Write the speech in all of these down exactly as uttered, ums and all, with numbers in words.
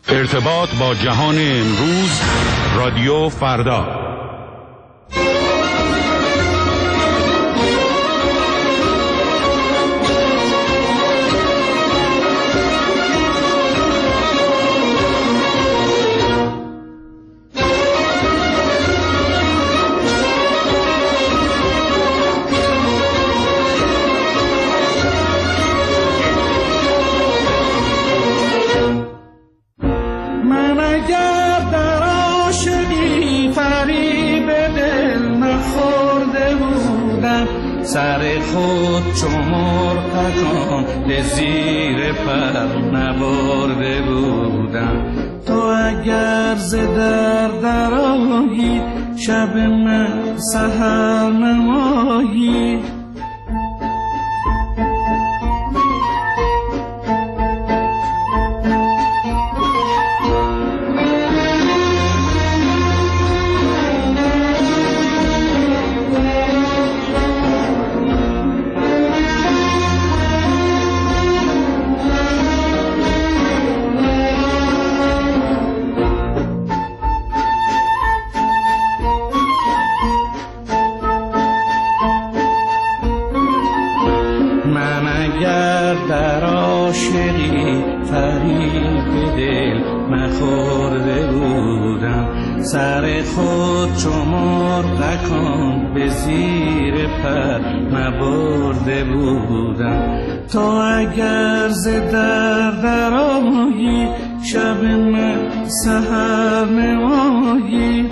ارتباط با جهان امروز، رادیو فردا. سر خود چو مرغکان به زیر پر نبرده بودم. تو اگر ز در درآیی شب من سحر نمایی. در عاشقی فریب دل نخورده بودم. سر خود چو مرغکان به زیر پر نبرده بودم. تو اگر ز در درآیی شب من سحر نمایی.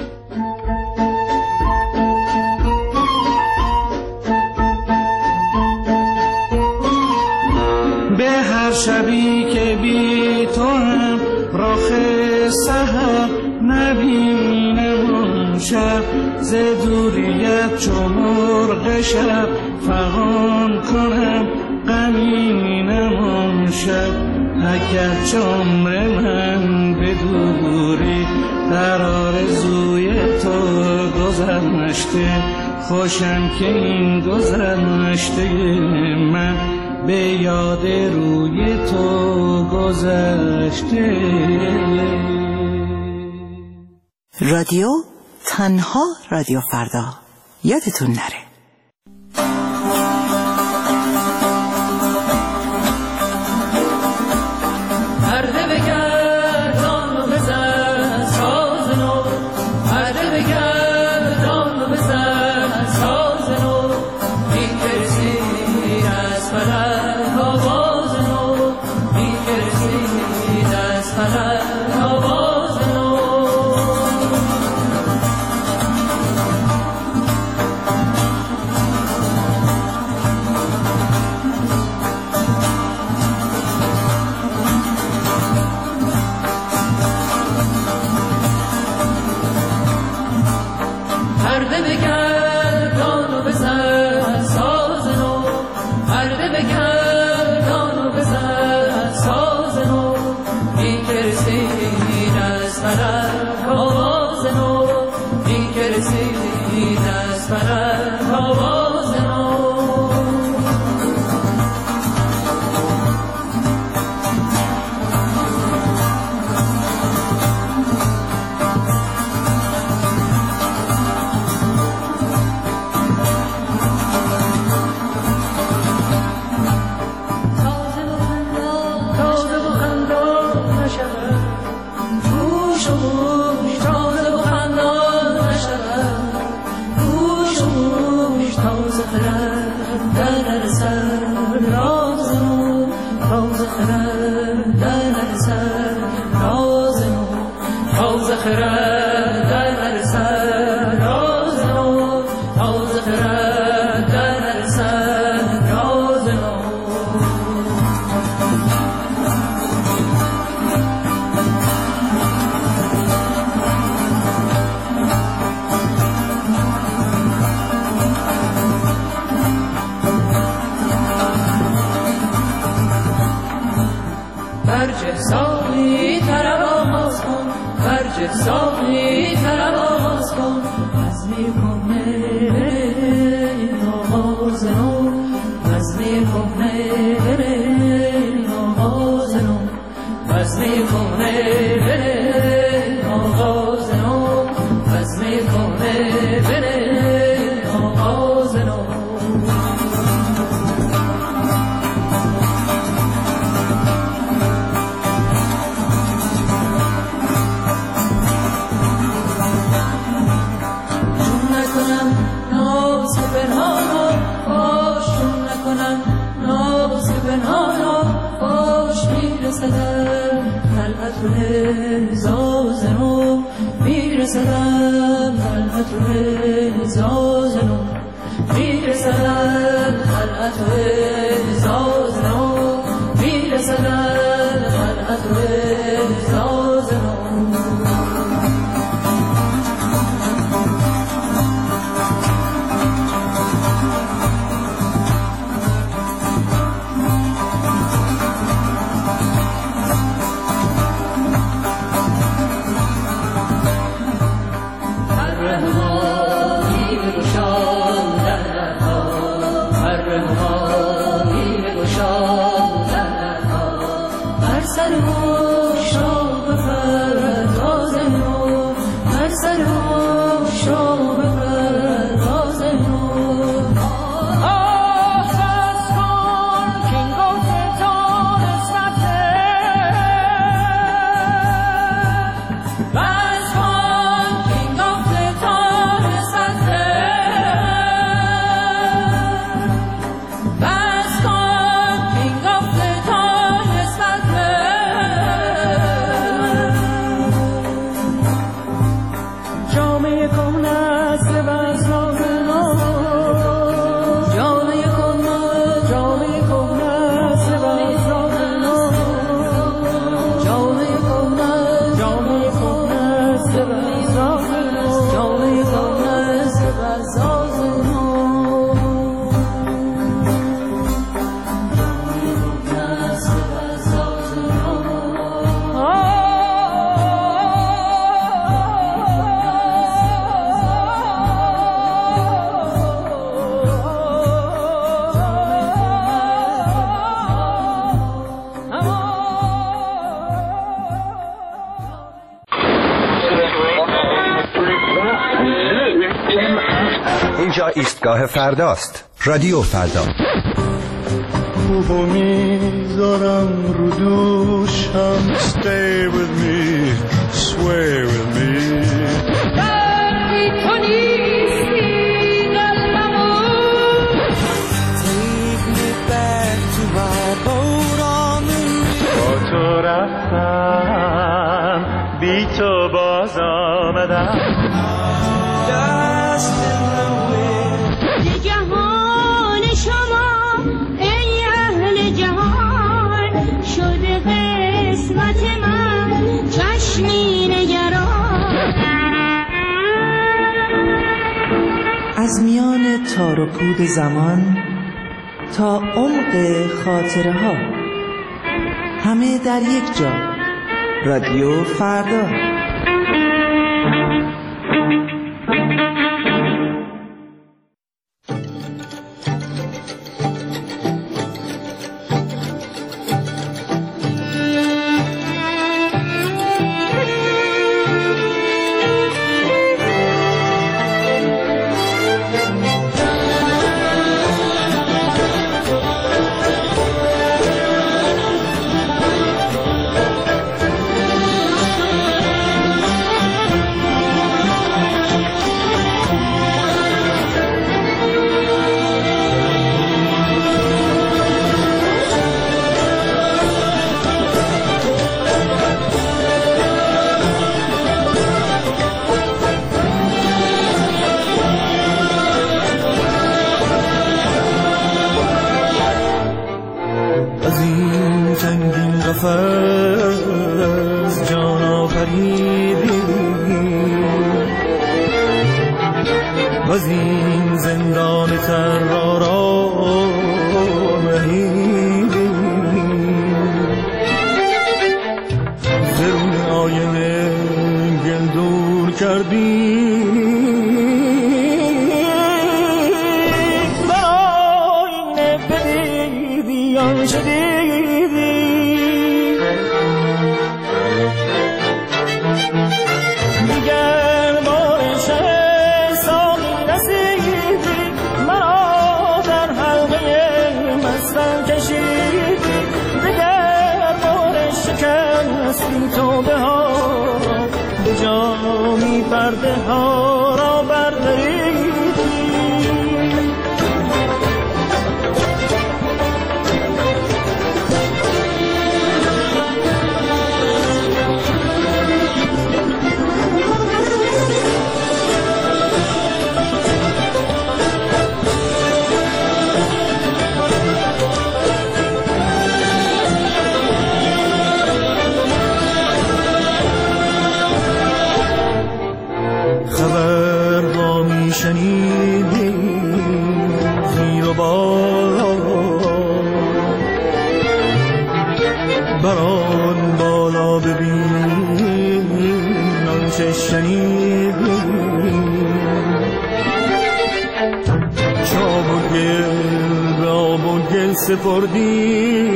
به هر شبی که بی تو هم رخ سحر نبینم آن شب، ز دوریت چو مرغ شب فغان کنم غمینم آن شب. اگر عمر من به دوری در آرزوی تو گذشته، خوشم که این گذشته من به یاد روی تو گذشته. رادیو تنها رادیو فردا، یادتون نره. بزم خونه بره آغاز نو بزم خونه بره آغاز نو زازنو میرسدم خلعت زازنو میرسدم خلعت زازنو میرسدم خلعت زازنو اینجا ایستگاه فرداست. رادیو فردا. خوبو میذارم رو دوشم. Stay with me, sway with me. دردی تو نیستی قلبمو. Take me back to my boat on the river. با تو رفتم بی تو باز آمدم. جهان شما ای اهل جهان شده قسمت من چشمی نگران. از میان تار و پود زمان تا عمق خاطره ها، همه در یک جا. رادیو فردا. قفس جان آفریدی وز این زندان ترارا رهیدی زرون آینه گل دور کردی و آینه بدیدی آنچه دیدی هستی تو بهار به جامی پرده ها را برداری شنیدی زیر و بار بران بالا ببین آنچه شنیدی چاب و گل به آب و گل سپردی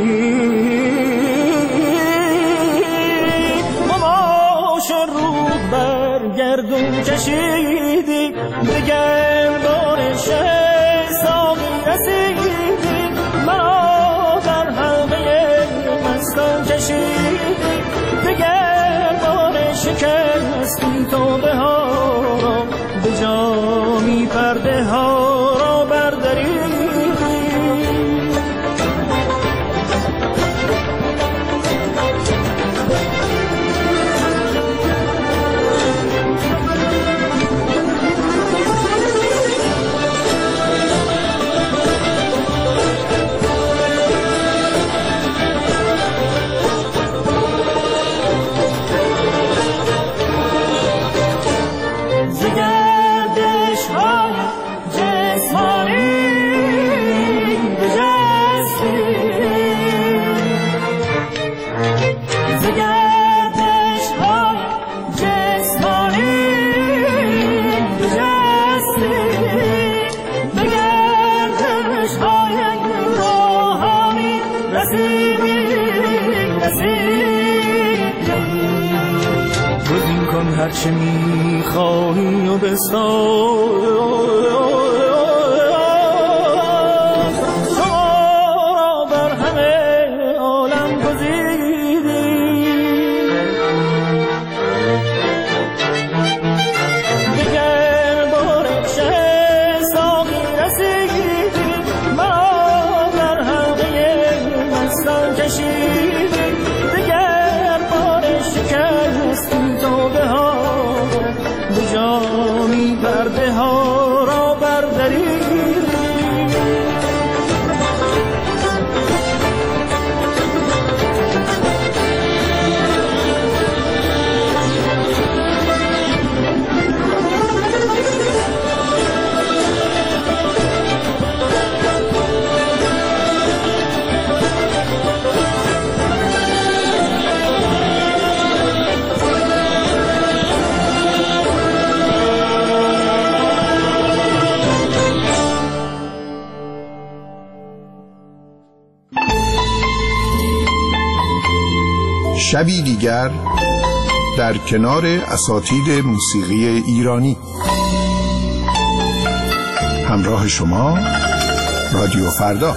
مماش رو بر گردون کشیدی به گردان شه ساقی رسیدی مرا در حلقه مستان کشیدی به گردان شکستی تو بهارا به جامی پرده ها را برداری هرچه میخواهی و بستان شما را بر همه عالم گزیدی دیگر بار شه ساقی رسیدی مرا در حلقه مستان کشیدی دیگر بار شکستی تو بهار جامی پرده ها را برداری شبی دیگر در کنار اساتید موسیقی ایرانی همراه شما رادیو فردا.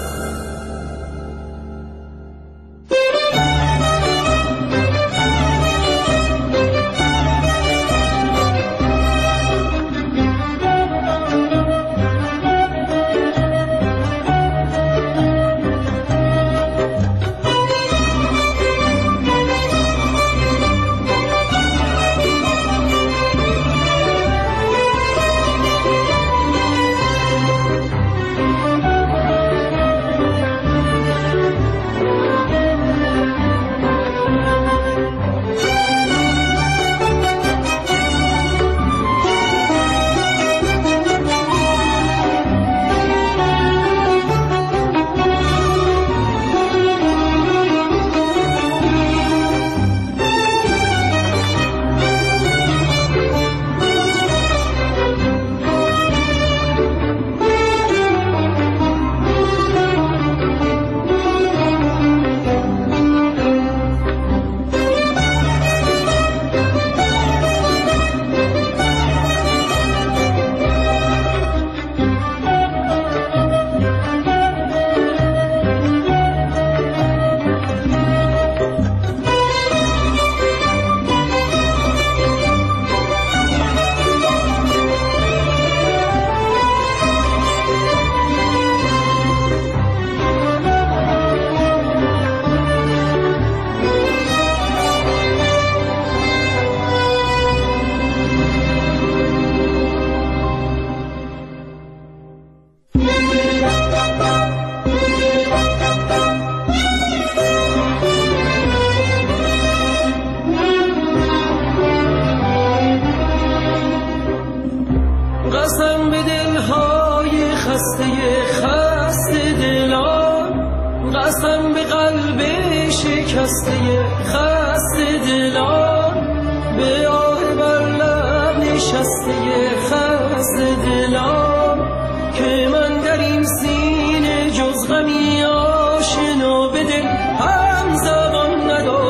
خسته خسته دلم که من در این سینه جز غمی آشنا به دل هم زبان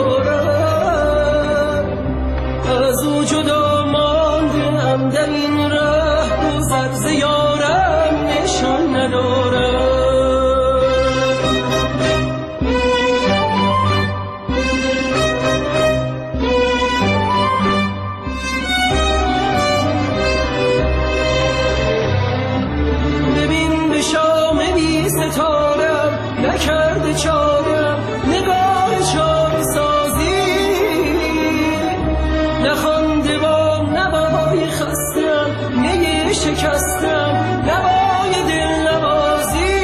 ندارم. از او جدا ماندم در این ره گذر ز یارم نشان ندارم. نکرده چارم نگاه چار سازی، نخوانده با نوای خستم نی شکستم نوای دل نوازی،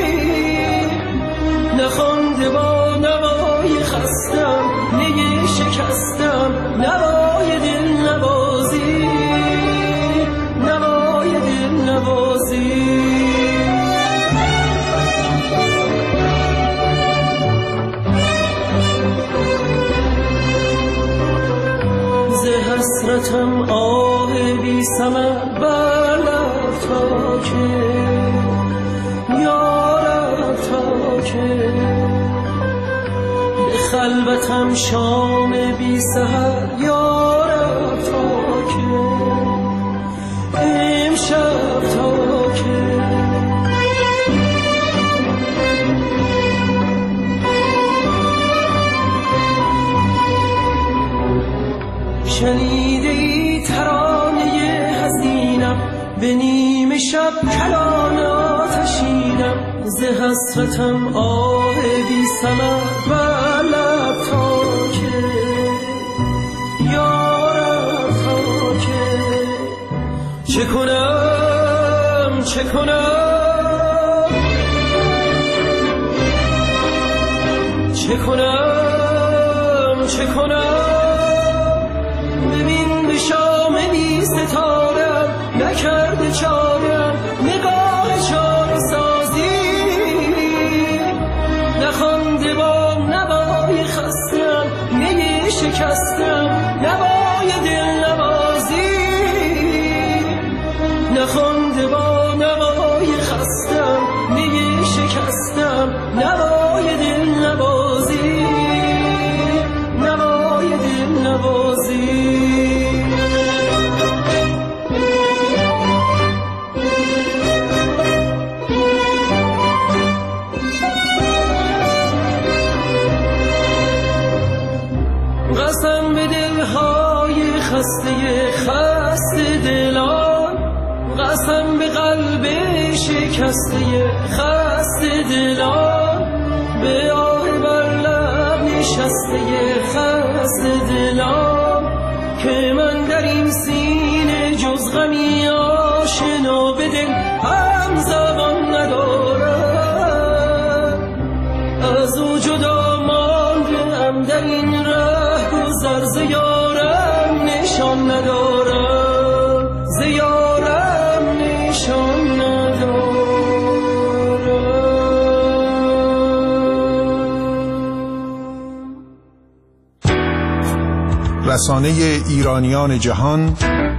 نخوانده با نوای خستم نی شکستم نوای دل نوازی، نوای دل نوازی. حسرتم آه بی ثمر بر لب تا که یارب تا که به خلوتم شام بی سحر یارب تا که امشب تا که شنیده ای ترانه حزینم به نیمه شب کلان آتشینم، ز حسرتم آه بی ثمر بر لب تا که یارب تا که چه کنم چه کنم چه کنم چه کنم. ببین به شام بی ستارم نکرده چارم نگاه چار سازی، نخوانده با نوای خستم نی شکستم نوای دل نوازی، نخوانده با نوای خستم نی شکستم نوای دل نوازی، نوای دل نوازی. قسم به دلهای خسته خسته دلان، قسم به قلب شکسته خسته دلان، به آه بر لب نشسته خسته دلان که من در این سینه جز غمی آشنا به دل هم زبان ندارم. از او جدا ماندم در این ره گذر ز یارم نشان ندارم، ز یارم نشان ندارم. رسانه ایرانیان جهان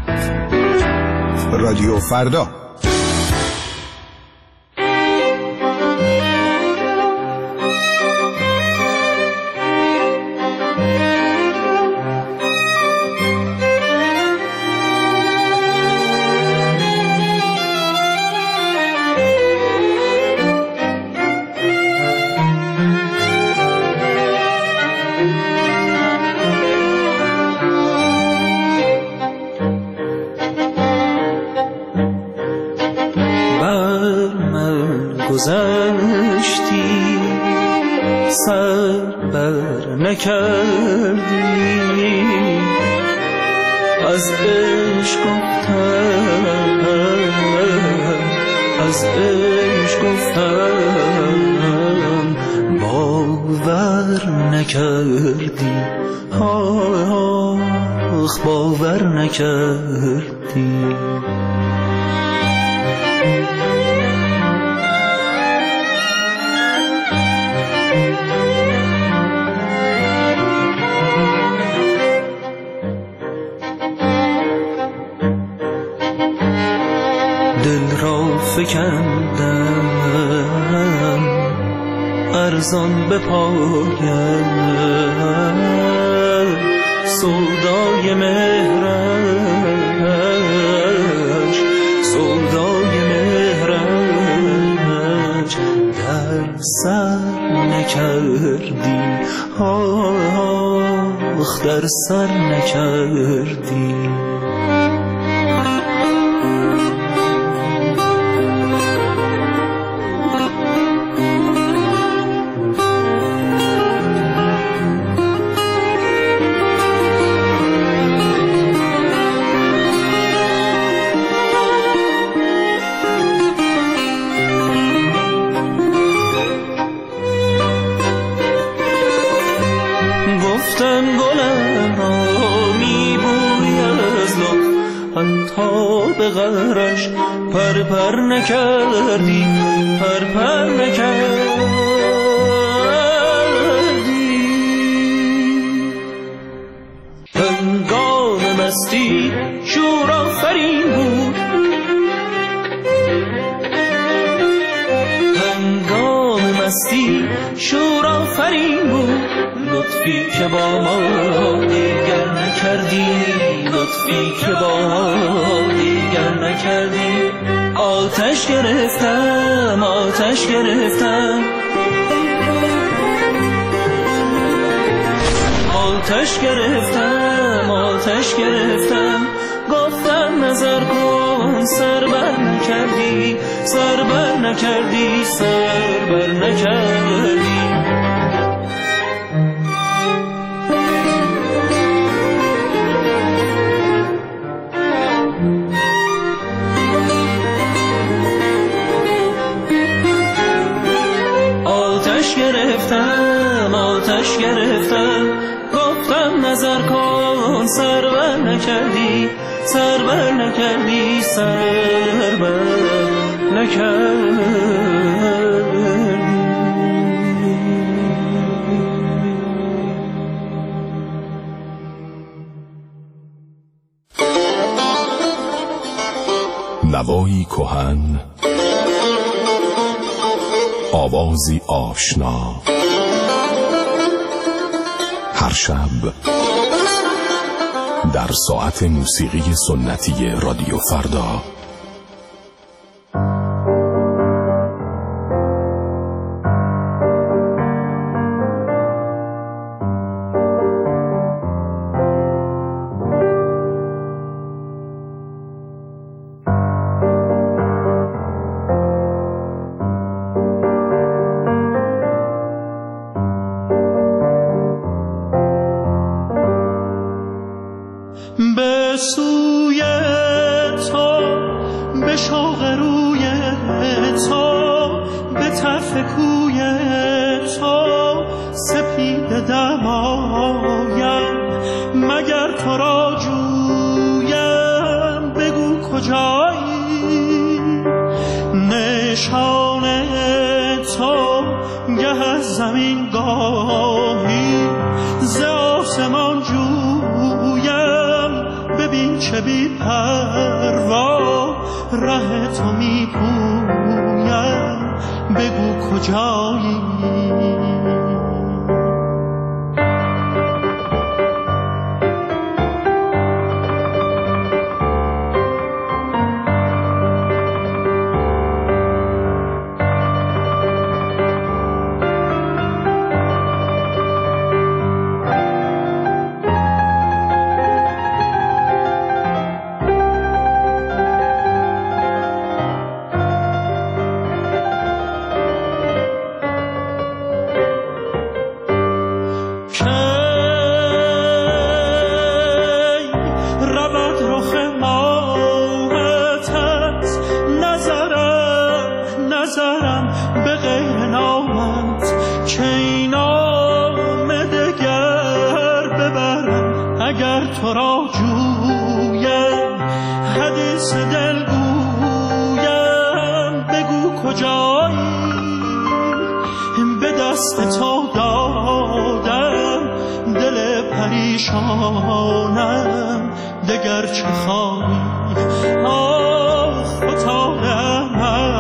رادیو فردا. گذشتی سر بر نکردی، از عشق گفتم از عشق گفتم باور نکردی، آخ باور نکردی. فکندم ارزان به پایم سودای مهرش سودای مهرش در سر نکردی آخ در سر نکردی به غرش پر پر نکردی پر پر نکردی هنگام مستی شور آفرین بود هنگام مستی شور آفرین بود لطفی که با ما دیگر نکردی لطفی که با ما دیگر نکردی آتش گرفتم آتش گرفتم آتش گرفتم آتش گرفتم گفتم نظر کن سر بر نکردی سر بر نکردی سر بر نکردی گرفتم آتش گرفتم گفتم نظر کن سر بر نکردی سر بر نکردی سر بر نکردی نوایی کهن آوازی آشنا هر شب در ساعت موسیقی سنتی رادیو فردا به سوی تو به شوق روی تو به طرف کوی تو سپید دمایم مگر تو را جویم بگو کجایی نشان تو گه از زمین گاهی ز آسمان جویم ببین چه بی پروا ره تو می پویم بگو کجایی دگر چه خواهی آخ فتاده من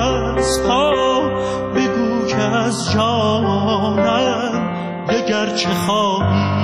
هست ها بگو که از جانم دگر چه خواهی.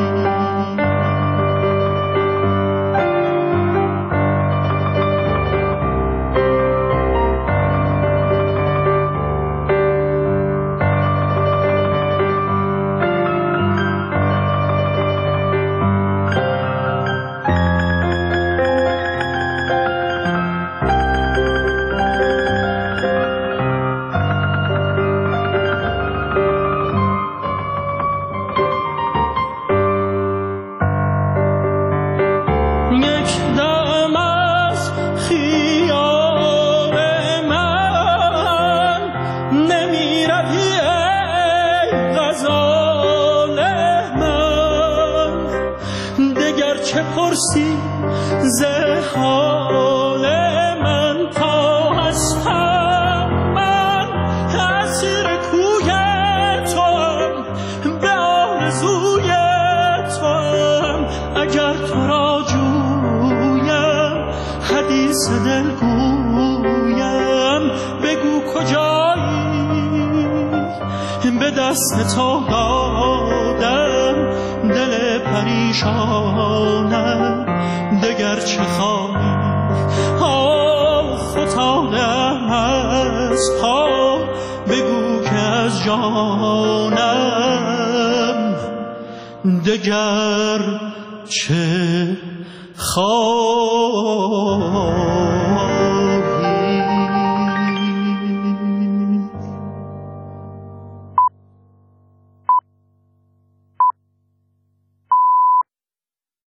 دست تو دادم دل پریشانم دگر چه خواهی. آه فتادم از پا بگو که از جانم دگر چه خواهی.